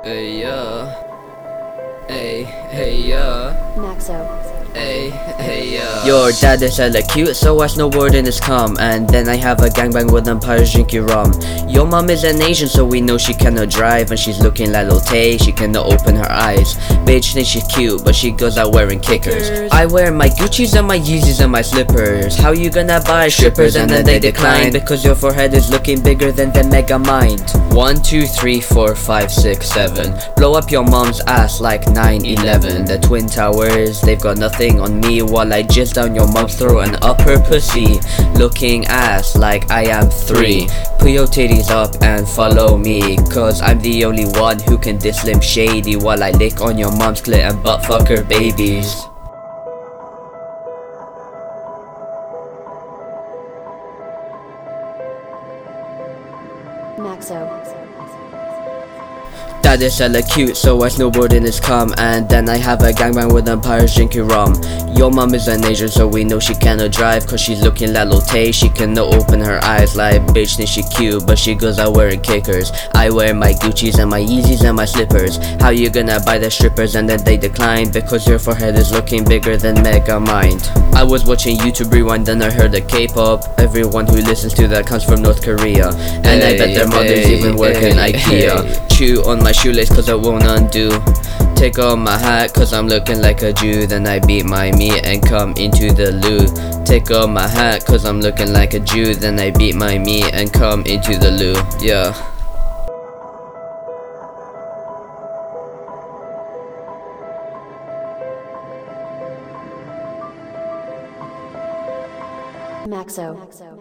Hey, hey, hey, Maxo. hey, hey, Your dad is hella cute, so I snowboard in his cum. And then I have a gangbang with umpires drinking rum. Your mom is an Asian, so we know she cannot drive. And she's looking like Lil Tay, she cannot open her eyes. Bitch thinks she's cute, but she goes out wearing kickers. I wear my Gucci's and my Yeezys and my slippers. How you gonna buy strippers and then they decline? Because your forehead is looking bigger than the mega mind. 1, 2, 3, 4, 5, 6, 7. Blow up your mom's ass like 9/11. The Twin Towers, they've got nothing on me, while I jizz down your mom's throat and up her pussy. Looking ass like I am 3. Put your titties up and follow me, cause I'm the only one who can diss Slim Shady while I lick on your mom's clit and butt fuck her babies. Maxo. Dad is hella cute, so I snowboard in his cum. And then I have a gangbang with umpires drinking rum. Your mom is an Asian, so we know she cannot drive, cause she's looking like Lil Tay, she cannot open her eyes. Like bitch thinks she cute, but she goes out wearing kickers. I wear my Gucci's and my Yeezys and my slippers. How you gonna buy the strippers and then they decline? Because your forehead is looking bigger than Megamind. I was watching YouTube Rewind, then I heard the K-pop. Everyone who listens to that comes from North Korea, and I bet their mothers even work in IKEA. Chew on my shoelace cause I won't undo. Take off my hat cause I'm looking like a Jew. Then I beat my meat and come into the loo. Take off my hat cause I'm looking like a Jew. Then I beat my meat and come into the loo. Yeah. Maxo.